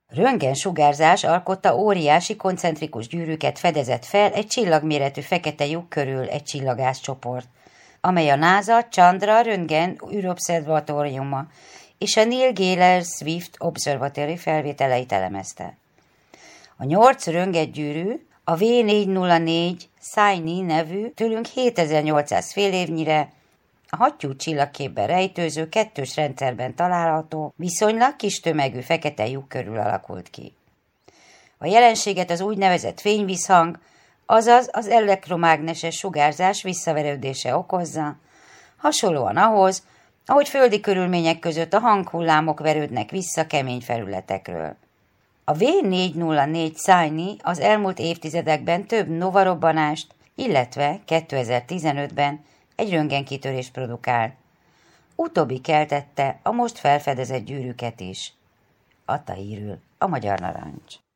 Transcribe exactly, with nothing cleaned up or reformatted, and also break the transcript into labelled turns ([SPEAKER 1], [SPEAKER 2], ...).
[SPEAKER 1] Röntgensugárzás alkotta óriási koncentrikus gyűrűket fedezett fel egy csillagméretű fekete lyuk körül egy csillagászcsoport, amely a NASA Chandra Röntgen űrobszervatóriuma és a Neil Gehler Swift Observatory felvételeit elemezte. A nyolc röntgengyűrű a V négyszáznégy Cassini nevű, tőlünk hétezer-nyolcszáz félévnyire a hattyú csillagképben rejtőző kettős rendszerben található, viszonylag kis tömegű fekete lyuk körül alakult ki. A jelenséget az úgynevezett fényvízhang, azaz az elektromágneses sugárzás visszaverődése okozza, hasonlóan ahhoz, ahogy földi körülmények között a hanghullámok verődnek vissza kemény felületekről. A V négyszáznégy Cassini az elmúlt évtizedekben több novarobbanást, illetve kétezer-tizenötben egy röntgenkitörést produkált. Utóbbi keltette a most felfedezett gyűrűket is. Adta hírül a Magyar Narancs.